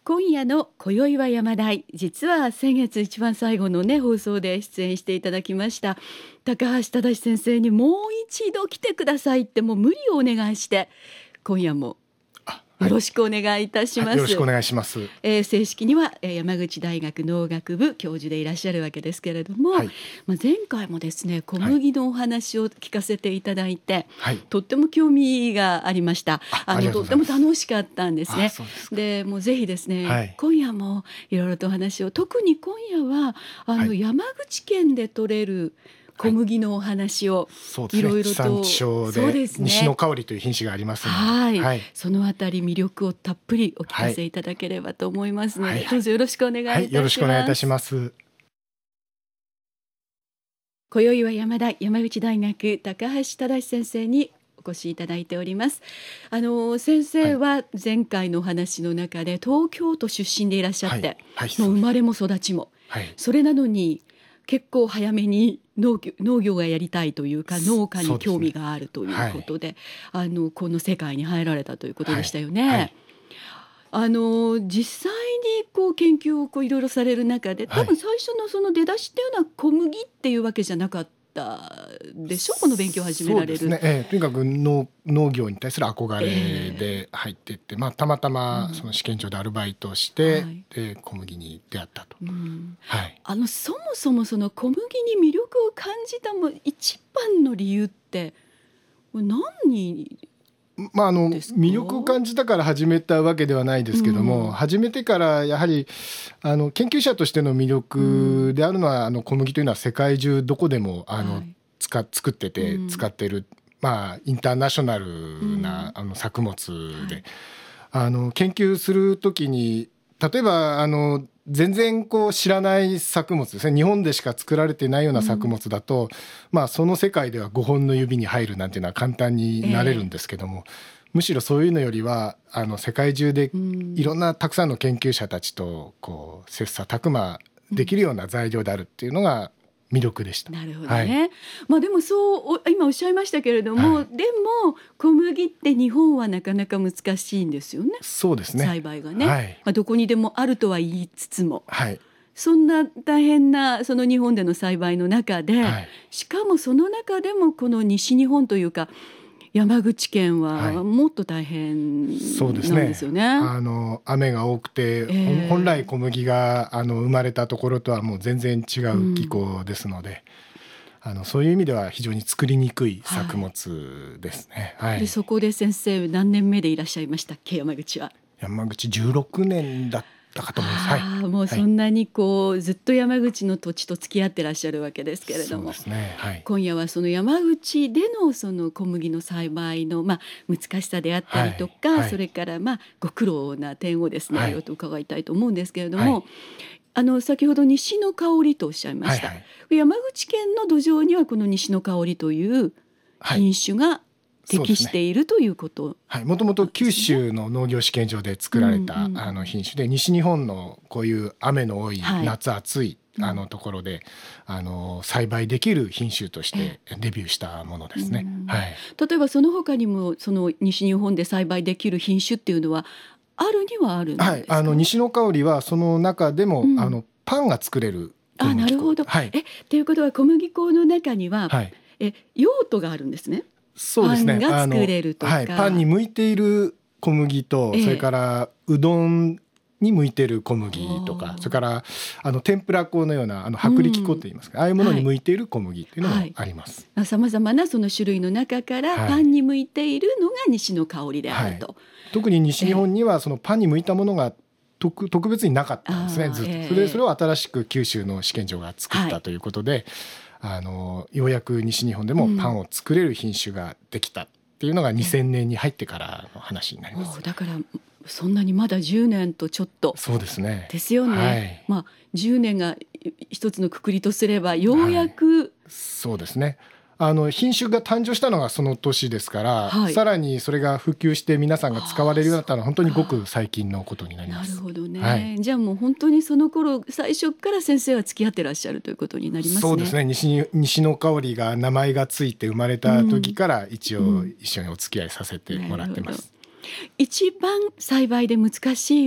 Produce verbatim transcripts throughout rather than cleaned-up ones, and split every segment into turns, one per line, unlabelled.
今夜の今宵は山台、実は先月一番最後のね放送で出演していただきました高橋正先生にもう一度来てくださいってもう無理をお願いして、今夜もよろしくお願いいたします、はいはい、
よろしくお願いします、
えー、正式には、えー、山口大学農学部教授でいらっしゃるわけですけれども、はい、まあ、前回もですね小麦のお話を聞かせていただいて、はい、とっても興味がありました。ああのとっても楽しかったんですね。でもうぜひですね、はい、今夜もいろいろとお話を、特に今夜はあの、はい、山口県で採れる小麦のお話をいろいろと、
地産地消で西の香りという品種がありますので、
はいはい、そのあたり魅力をたっぷりお聞かせいただければと思いますので、はい、どうぞよろしくお願いいたします、はい、
よろしくお願いいたします。
今宵は山田山口大学高橋正先生にお越しいただいております。あの先生は前回のお話の中で東京都出身でいらっしゃって、はいはい、もう生まれも育ちも、はい、それなのに結構早めに農業、農業がやりたいというか農家に興味があるということで、はい、あのこの世界に入られたということでしたよね、はいはい、あの実際にこう研究をこういろいろされる中で、多分最初のその出だしっていうのは小麦っていうわけじゃなかったでしょ、この勉強を始められる。
そうですね、えー、とにかく 農, 農業に対する憧れで入っていって、えーまあ、たまたまその試験場でアルバイトをして、うん、で小麦に出会ったと、うんはい、
あのそもそもその小麦に魅力を感じたも一番の理由って何に
まあ、あの魅力を感じたから始めたわけではないですけども、うん、始めてからやはりあの研究者としての魅力であるのは、うん、あの小麦というのは世界中どこでもあの、はい、使作ってて使ってる、うんまあ、インターナショナルな、うん、あの作物で、はい、あの研究するときに例えばあの全然こう知らない作物ですね、日本でしか作られてないような作物だと、うんまあ、その世界ではごほんの指に入るなんていうのは簡単になれるんですけども、えー、むしろそういうのよりはあの世界中でいろんなたくさんの研究者たちとこう切磋琢磨できるような材料であるっていうのが魅力でした。
なるほどね、はいまあ、でもそう今おっしゃいましたけれども、はい、でも小麦って日本はなかなか難しいんですよね。
そうですね、
栽培がね、
はい
まあ、どこにでもあるとは言いつつも、
はい、
そんな大変なその日本での栽培の中で、はい、しかもその中でもこの西日本というか山口県はもっと大変なんですよね。はい、そうですね、
あの雨が多くて、えー、本来小麦があの生まれたところとはもう全然違う気候ですので、うん、あのそういう意味では非常に作りにくい作物ですね。
はいはい、でそこで先生何年目でいらっしゃいましたっけ、山口は。
山口じゅうろくねんだったかと思います。
あ、はい、もうそんなにこう、はい、ずっと山口の土地と付き合ってらっしゃるわけですけれども、
そうですね、はい、
今夜はその山口でのその小麦の栽培の、まあ、難しさであったりとか、はいはい、それからまあご苦労な点をですね、はい、いろいろと伺いたいと思うんですけれども、はい、あの先ほど西の香りとおっしゃいました、はいはい、山口県の土壌にはこの西の香りという品種が、はい適しているということ、
はい、もともと九州の農業試験場で作られた、うんうん、あの品種で、西日本のこういう雨の多い、はい、夏暑いあのところで、うん、あの栽培できる品種としてデビューしたものですね、
うん
はい、
例えばその他にもその西日本で栽培できる品種っていうのはあるにはあるんですか。はい、
あの西の香りはその中でも、うん、あのパンが作れる小麦粉。あ、なるほど、
はい、えということは小麦粉の中には、はい、え用途があるんですね。
そうですね、
パンが作れるとか、
はい、パンに向いている小麦と、えー、それからうどんに向いている小麦とか、それからあの天ぷら粉のようなあの薄力粉といいますか、うん、ああいうものに向いている小麦というのもあります。
さまざまなその種類の中からパンに向いているのが西の香りであると、はいはい、
特に西日本にはそのパンに向いたものが 特, 特別になかったんですね、ずっと、えー、それでそれを新しく九州の試験場が作ったということで、はい、あのようやく西日本でもパンを作れる品種ができたっていうのがにせんねんに入ってからの話になります、
うん、だからそんなにまだじゅうねんとちょっと
そうですね
ですよね、はい、まあ、じゅうねんが一つの括りとすればようやく、はい、
そうですね、あの品種が誕生したのがその年ですから、はい、さらにそれが普及して皆さんが使われるようになったのは本当にごく最近のことになります。
なるほどね、
はい、
じゃあもう本当にその頃最初から先生は付き合ってらっしゃるということになりますね。
そうですね、 西, 西の香りが名前がついて生まれた時から一応一緒にお付き合いさせてもらってます、うんうん、
一番栽培で難しい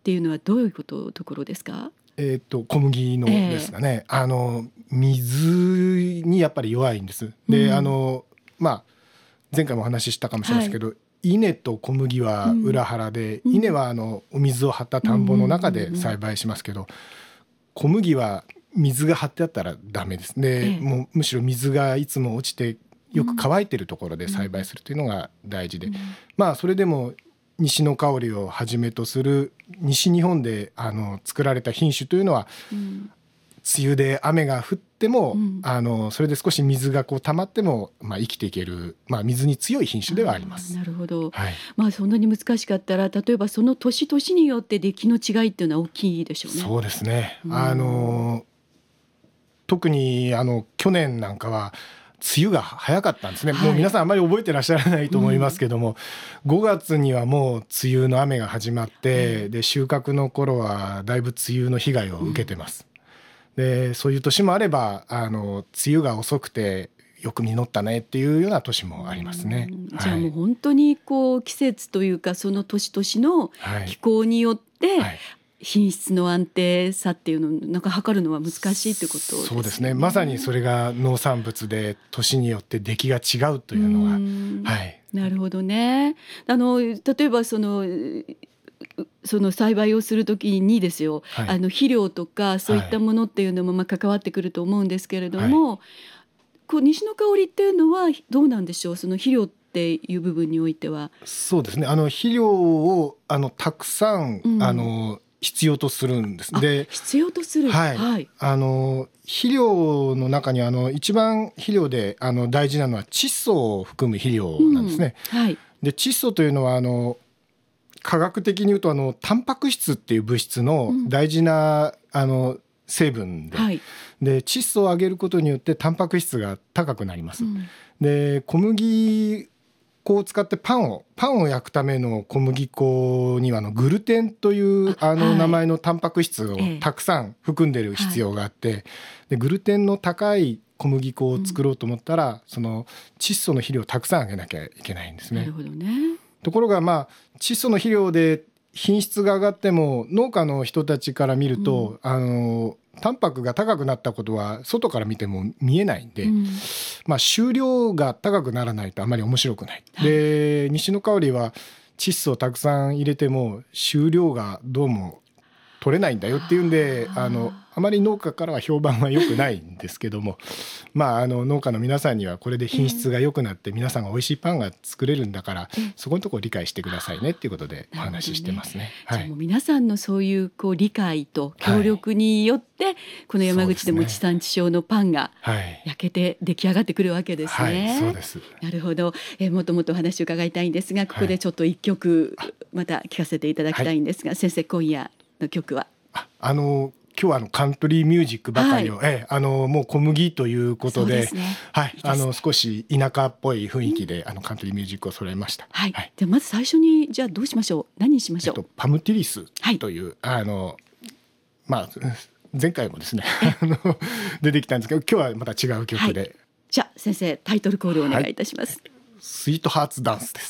っていうのはどういうことところですか？
えー、と小麦のですかね、えー、あの水にやっぱり弱いんです。で、うん、あのまあ、前回もお話ししたかもしれないですけど、はい、稲と小麦は裏腹で、うん、稲はあのお水を張った田んぼの中で栽培しますけど、うんうんうんうん、小麦は水が張ってあったらダメです。で、えー、もうむしろ水がいつも落ちてよく乾いてるところで栽培するというのが大事で、うんうん、まあそれでも西の香りをはじめとする西日本であの作られた品種というのは、うん、梅雨で雨が降っても、うん、あのそれで少し水がこう溜まっても、まあ、生きていける、まあ、水に強い品種ではあります。
なるほど、はい、まあ、そんなに難しかったら例えばその年々によって出来の違いっていうのは大きいでしょうね。
そうですね、うん、あの特にあの去年なんかは梅雨が早かったんですね、はい、もう皆さんあまり覚えてらっしゃらないと思いますけども、うん、ごがつにはもう梅雨の雨が始まって、うん、で収穫の頃はだいぶ梅雨の被害を受けてます、うん、でそういう年もあればあの梅雨が遅くてよく実ったねっていうような年もありますね、うん、
じゃあもう本当にこう季節というかその年々の気候によって、はいはい、品質の安定さっていうのをなんか測るのは難しいということですね。
そうですね、まさにそれが農産物で年によって出来が違うというのは、はい、
なるほどね。あの例えばそのその栽培をするときにですよ、はい、あの肥料とかそういったものっていうのもまあ関わってくると思うんですけれども、はい、こう西の香りっていうのはどうなんでしょう、その肥料っていう部分においては。
そうですね、あの肥料をあのたくさん、うん、あの必要とするんです。で、
必要とする、
はいはい、あの肥料の中にあの一番肥料であの大事なのは窒素を含む肥料なんですね、うん、はい、で窒素というのはあの科学的に言うとあのタンパク質っていう物質の大事な、うん、あの成分で、はい、で窒素を上げることによってタンパク質が高くなります、うん、で小麦粉を使ってパンをパンを焼くための小麦粉にはあのグルテンというあの名前のタンパク質をたくさん含んでいる必要があって、はい、でグルテンの高い小麦粉を作ろうと思ったら、うん、その窒素の肥料をたくさんあげなきゃいけないんですね。
なるほどね。
ところがまあ窒素の肥料で品質が上がっても農家の人たちから見ると、うん、あのタンパクが高くなったことは外から見ても見えないんで、うん、まあ、収量が高くならないとあまり面白くない、はい、で西の香りは窒素をたくさん入れても収量がどうも取れないんだよっていうんで、あのあまり農家からは評判は良くないんですけどもまあ、あの農家の皆さんにはこれで品質が良くなって皆さんが美味しいパンが作れるんだから、うん、そこのところを理解してくださいねっていうことでお話ししてますね。
はい、じゃあもう皆さんのそういうこう理解と協力によって、はい、この山口でも地産地消のパンが焼けて出来上がってくるわけですね。
はい、そうです。
なるほど、えー、もっともっとお話を伺いたいんですが、ここでちょっと一曲また聞かせていただきたいんですが、はい、先生今夜の曲は。
ああの今日はあのカントリーミュージックばかりを、はい、えあのもう小麦ということで、ね、はい、あの少し田舎っぽい雰囲気で、うん、あのカントリーミュージックを揃えました。
はいはい、でまず最初にじゃあどうしましょう、何にしましょう。
えっと、パムティリスという、はい、あのまあ前回もですねあの出てきたんですけど今日はまた違う曲で、はい、
じゃあ先生タイトルコールをお願いいたします。はい、
スイートハーツダンスです。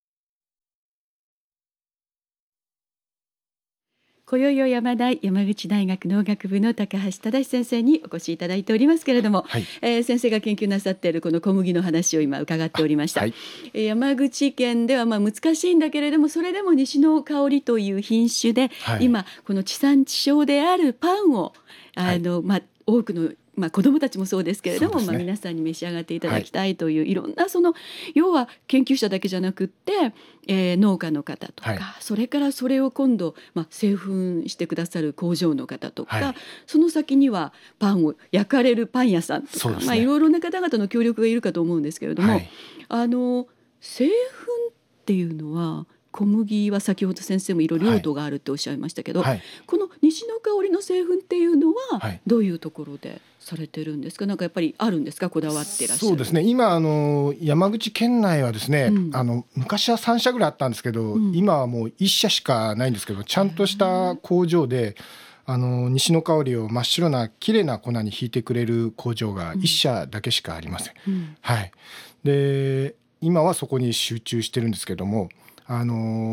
今宵を山大山口大学農学部の高橋忠先生にお越しいただいておりますけれども、はい、えー、先生が研究なさっているこの小麦の話を今伺っておりました。はい、山口県ではまあ難しいんだけれどもそれでも西の香りという品種で、はい、今この地産地消であるパンをあの、はい、まあ、多くのまあ、子どもたちもそうですけれども、ね、まあ、皆さんに召し上がっていただきたいという、はい、いろんなその要は研究者だけじゃなくって、えー、農家の方とか、はい、それからそれを今度、まあ、製粉してくださる工場の方とか、はい、その先にはパンを焼かれるパン屋さんとか、ね、まあ、いろいろな方々の協力がいるかと思うんですけれども、はい、あの製粉っていうのは小麦は先ほど先生もいろいろ用途があるっておっしゃいましたけど、はい、この西の香りの製粉っていうのはどういうところでされてるんですか。なんかやっぱりあるんですか、こだわってらっしゃる。
そうですね、今あの山口県内はですね、うん、あの昔はさん社ぐらいあったんですけど、うん、今はもういっ社しかないんですけど、ちゃんとした工場であの西の香りを真っ白な綺麗な粉にひいてくれる工場がいっ社だけしかありません。うん、はい、で今はそこに集中してるんですけども、あの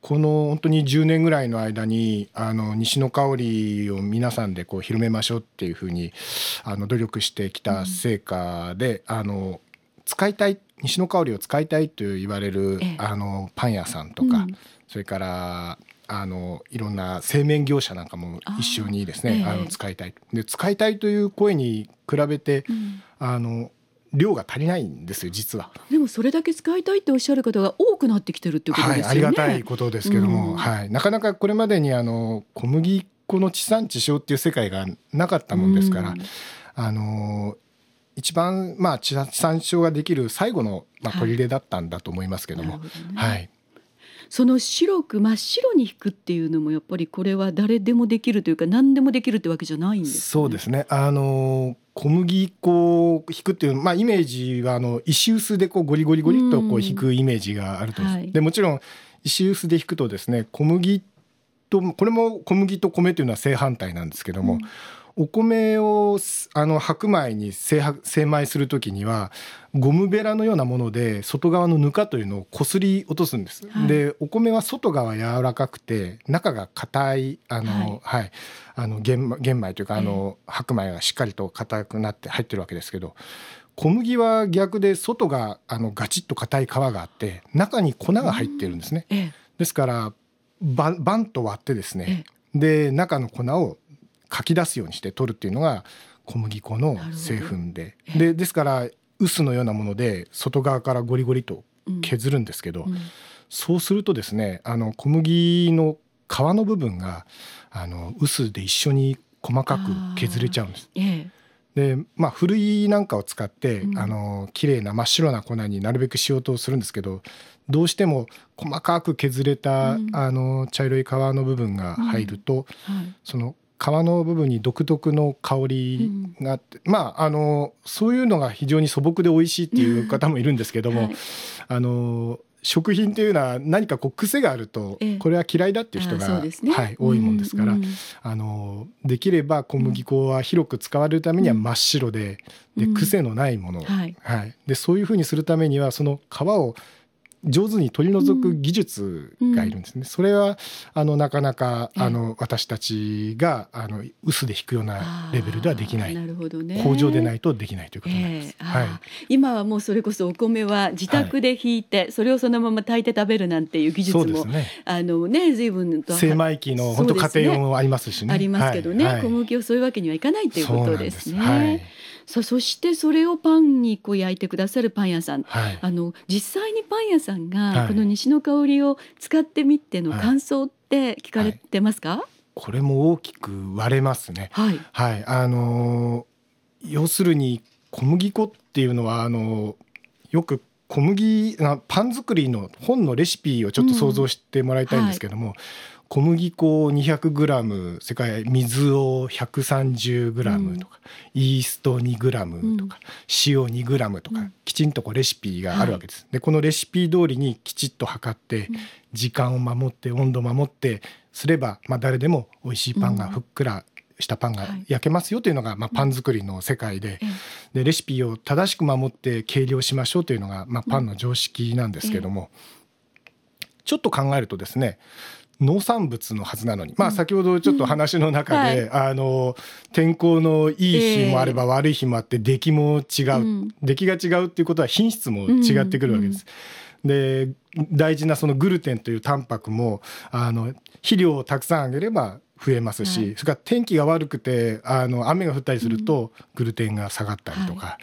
この本当にじゅうねんぐらいの間にあの西の香りを皆さんでこう広めましょうっていうふうにあの努力してきた成果で、うん、あの使いたい西の香りを使いたいと言われる、ええ、あのパン屋さんとか、うん、それからあのいろんな製麺業者なんかも一緒にですね、あ、ええ、あの使いたいで使いたいという声に比べて、うん、あの量が足りないんですよ実は。
でもそれだけ使いたいっておっしゃる方が多くなってきてるってことですよね。
はい、ありがたいことですけども、うん、はい、なかなかこれまでにあの小麦粉の地産地消っていう世界がなかったもんですから、うん、あの一番、まあ、地産地消ができる最後の、まあ、取り入れだったんだと思いますけども、はい、はい、
その白く真っ白に引くっていうのもやっぱりこれは誰でもできるというか何でもできるってわけじゃないんですかね。
そうですね、あの小麦粉を引くっていう、まあ、イメージはあの石臼でこうゴリゴリゴリっとこう引くイメージがあると、はい、でもちろん石臼で引くとですね、小麦とこれも小麦と米というのは正反対なんですけども、うん、お米をあの白米に精米するときにはゴムベラのようなもので外側のぬかというのをこすり落とすんです、はい、でお米は外側柔らかくて中が硬いあの、はいはい、あの 玄, 玄米というかあの、えー、白米がしっかりと硬くなって入ってるわけですけど、小麦は逆で外があのガチッと硬い皮があって中に粉が入ってるんですね、えー、ですからバン、バンと割ってですね、えー、で中の粉をかき出すようにして取るっていうのが小麦粉の製粉で、でですから臼のようなもので外側からゴリゴリと削るんですけど、うんうん、そうするとですね、あの小麦の皮の部分があの臼で一緒に細かく削れちゃうんです。ええ、でまあ、ふるいなんかを使って、うん、あの綺麗な真っ白な粉になるべくしようとするんですけど、どうしても細かく削れた、うん、あの茶色い皮の部分が入ると、うんはい、その皮の部分に独特の香りがあって、うん、まああのそういうのが非常に素朴で美味しいっていう方もいるんですけども、はい、あの食品というのは何かこう癖があるとこれは嫌いだっていう人が、ねはい、多いもんですから、うんうん、あのできれば小麦粉は広く使われるためには真っ白で、うん、で癖のないもの、うんはいはい、でそういうふうにするためにはその皮を上手に取り除く技術がいるんですね、うん、それはあのなかなかあの私たちがあの臼で引くようなレベルではできない、なるほどね、工場でないとできないということになります、えーはい、
今はもうそれこそお米は自宅で引いて、はい、それをそのまま炊いて食べるなんていう技術もそうですね、あのね随分と
精米機の本当家庭用もありますしね、
ありますけどね、はい、小麦をそういうわけにはいかないということですね。そうなんです、はい、そ, そしてそれをパンにこう焼いてくださるパン屋さん、はい、あの実際にパン屋さんがこの西の香りを使ってみての感想って聞かれてますか？はいはい、
これも大きく割れますね、はいはい、あの要するに小麦粉っていうのはあのよく小麦パン作りの本のレシピをちょっと想像してもらいたいんですけども、うんはい、小麦粉を にひゃくグラム、それから水を ひゃくさんじゅうグラム とか、うん、イースト にグラム とか、うん、塩 にグラム とか、うん、きちんとこうレシピがあるわけです、はい、でこのレシピ通りにきちっと測って、うん、時間を守って温度を守ってすれば、まあ、誰でも美味しいパンがふっくらしたパンが焼けますよというのが、まあ、パン作りの世界 で,、うん、でレシピを正しく守って計量しましょうというのが、まあ、パンの常識なんですけども、うん、ちょっと考えるとですね、農産物のはずなのに、まあ、先ほどちょっと話の中で、うんはい、あの天候のいい日もあれば悪い日もあって出来も違う、うん、出来が違うっていうことは品質も違ってくるわけです、うんうん、で大事なそのグルテンというタンパクもあの肥料をたくさんあげれば増えますし、はい、それから天気が悪くてあの雨が降ったりするとグルテンが下がったりとか、はい、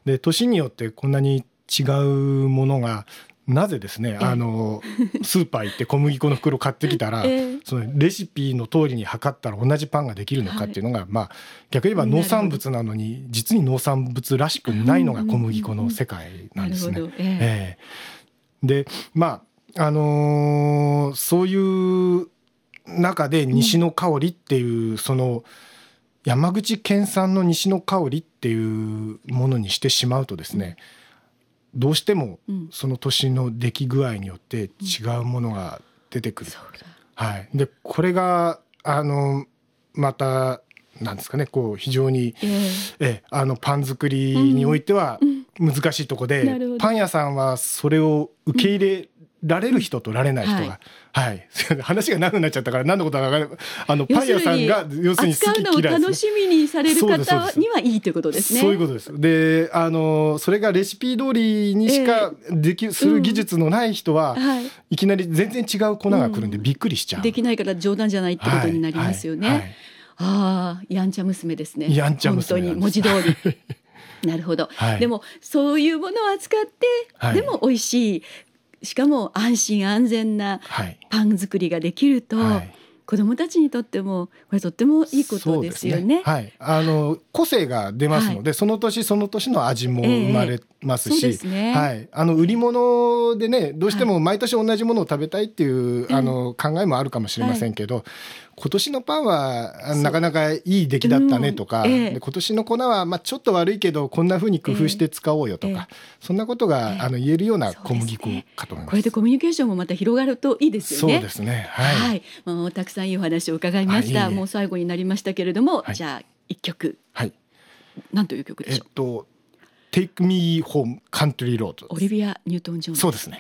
で年によってこんなに違うものがなぜですね、あのスーパー行って小麦粉の袋買ってきたら、えそのレシピの通りに測ったら同じパンができるのかっていうのが、はい、まあ、逆に言えば農産物なのに実に農産物らしくないのが小麦粉の世界なんですね。えー、でまああのー、そういう中で西の香りっていう、うん、その山口県産の西の香りっていうものにしてしまうとですね、うん、どうしてもその年の出来具合によって違うものが出てくる、うんはい、でこれがあのまたなんですかね、こう非常に、えー、えあのパン作りにおいては難しいところで、うんうん、パン屋さんはそれを受け入れられる人とられない人が、はいはい、話が長くなっちゃったから何のことか分からない。あのパン屋さんが要するに好き嫌いです、ね、扱うのを楽しみにされる方にはいいということですね。
そう
いうことです。で、あのそれがレシピ通りにしかでき、えー、する技術のない人は、うんはい、いきなり全然違う粉が来るんでびっくりしちゃう、うん、
できないから冗談じゃないってことになりますよね、はいはいはい、ああやんちゃ娘ですね。
やんちゃ娘
本当に文字通りなるほど、はい、でもそういうものを扱って、はい、でも美味しい、しかも安心安全なパン作りができると、はい、子どもたちにとってもこれとってもいいことですよ ね, ね、
はい、あの個性が出ますので、はい、その年その年の味も生まれますし、えーそうですね、はい、あの売り物でねどうしても毎年同じものを食べたいっていう、はい、あの考えもあるかもしれませんけど、はい、今年のパンはなかなかいい出来だったねとか、うんええ、で今年の粉はまあちょっと悪いけどこんな風に工夫して使おうよとか、ええ、そんなことが、ええ、あの言えるような小麦粉かと思います。
これでコミュニケーションもまた広がるといいですよね。
そうですね、はいはい、
もうたくさんいいお話を伺いました、はい、もう最後になりましたけれども、はい、じゃあいっきょく、はい、何という曲でしょう。
えっと Take Me Home Country Road、
オリビア・ニュートン・ジョーンズ。
そうですね。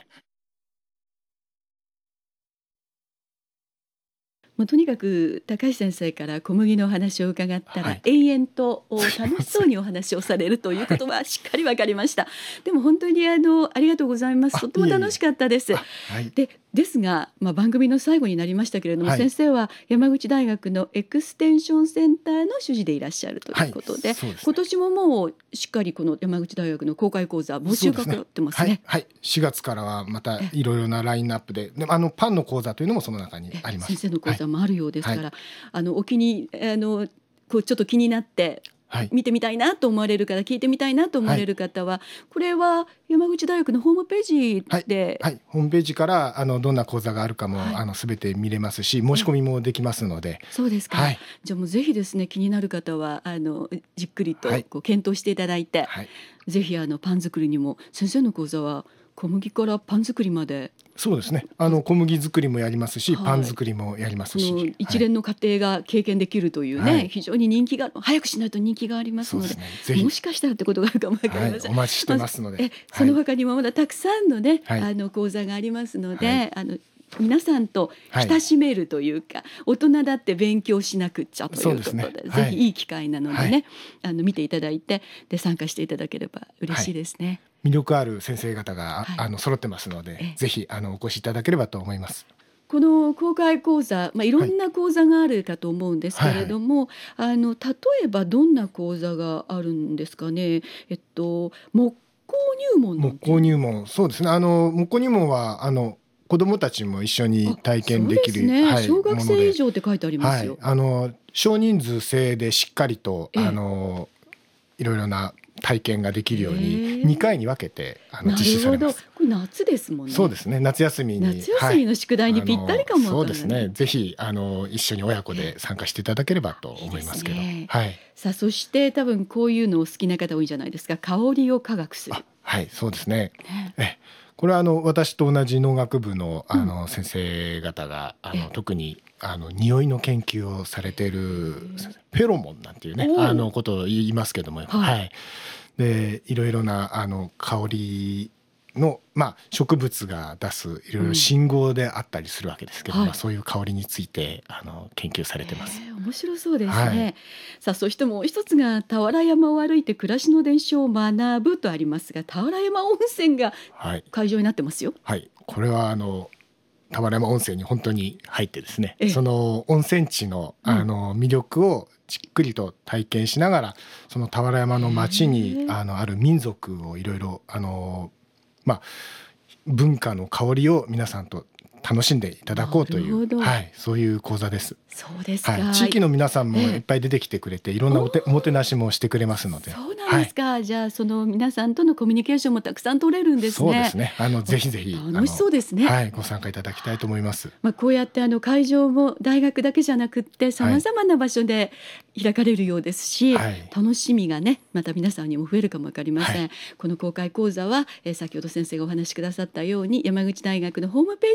もうとにかく高橋先生から小麦のお話を伺ったら、はい、永遠と楽しそうにお話をされるということはしっかり分かりました、はい、でも本当にあのありがとうございます。とっても楽しかったです。はい、でですが、まあ、番組の最後になりましたけれども、はい、先生は山口大学のエクステンションセンターの主事でいらっしゃるということで、はいそうですね、今年ももうしっかりこの山口大学の公開講座募集かかってますね。
はいはい、しがつからはまたいろいろなラインナップで、であのパンの講座というのもその中にあります。
先生の講座もあるようですから、はい、あのお気にあのこうちょっと気になってはい、見てみたいなと思われる方、聞いてみたいなと思われる方は、はい、これは山口大学のホームページで、
はいはい、ホームページからあのどんな講座があるかも、はい、あの全て見れますし、申し込みもできますので。
そうですか、はい、じゃあもうぜひですね、気になる方はあのじっくりとこう検討していただいて、はい、ぜひあのパン作りにも、先生の講座は小麦からパン作りまで。
そうですね、あの小麦作りもやりますし、はい、パン作りもやりますし、
この一連の過程が経験できるというね、はい、非常に人気が、早くしないと人気がありますの で, で、ね、もしかしたらってことがあるかもわかりません、はい、
お待ちしてますので、
えその他にもまだたくさんのね、はい、あの講座がありますので、はい、あの皆さんと親しめるというか、はい、大人だって勉強しなくっちゃということで、ねはい、ぜひいい機会なのでね、はい、あの見ていただいて、で参加していただければ嬉しいですね。はい、
魅力ある先生方が、はい、あの揃ってますので、ぜひあのお越しいただければと思います。
この公開講座、まあ、いろんな講座があるかと思うんですけれども、はいはいはい、あの例えばどんな講座があるんですかね。えっと木工入門
木工入門、そうですね、あの木工入門はあの子どもたちも一緒に体験できる、
ね
はい、
小学生以上って書いてありますよ。
はい、あの少人数制でしっかりと、ええ、あのいろいろな体験ができるようににかいに分けてあの実施されます。
これ夏ですもんね。
そうですね、夏休みに
夏休みの宿題にぴったりかも、
はい、そうですね、ぜひあの一緒に親子で参加していただければと思いますけど。いいですね、はい、
さあそして多分こういうのを好きな方多いんじゃないですか。香りを科学する。
はい、そうですね。えこれはあの私と同じ農学部のあの先生方が、うん、あの特にあの匂いの研究をされているフェロモンなんていうねあのことを言いますけども、はい、はい、でいろいろなあの香りの、まあ、植物が出すいろいろ信号であったりするわけですけど、うんまあ、そういう香りについてあの研究されてます。
えー、面白そうですね。はい、さあそしてもう一つが俵山を歩いて暮らしの伝承を学ぶとありますが、俵山温泉が会場になってますよ。
はい、はい、これはあの俵山温泉に本当に入ってですね、その温泉地の、あの魅力をじっくりと体験しながら、その俵山の町にあのある民族をいろいろあのまあ文化の香りを皆さんと楽しんでいただこうという、はい、そういう講座です。
そうですか、
はい、地域の皆さんもいっぱい出てきてくれて、いろんなおておもてなしもしてくれますので。
そうなんですか、はい、じゃあその皆さんとのコミュニケーションもたくさん取れるんですね。
そうですね、あのぜひぜひ
楽しそうですね。
はい、ご参加いただきたいと思います。
まあ、こうやってあの会場も大学だけじゃなくってさまざまな場所で開かれるようですし、はい、楽しみがねまた皆さんにも増えるかもわかりません。はい、この公開講座は、えー、先ほど先生がお話しくださったように山口大学のホームページを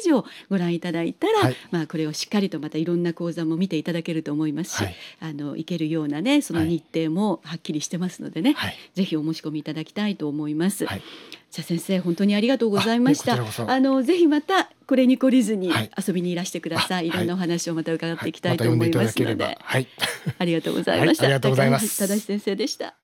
ご覧いただいたら、
はい、
まあ、これをしっかりとまたいろんな講座も見ていただけると思いますし、
はい、
あの行けるようなねその日程もはっきりしてますのでね、はい、ぜひお申し込みいただきたいと思います。はい、じゃあ先生本当にありがとうございました。あ、あのぜひまたこれに懲りずに遊びにいらしてください。はい、いろんなお話をまた伺っていきたいと思いますので、はい、ありがとうございました。
はい、ありがとうございます。
高橋正先生でした。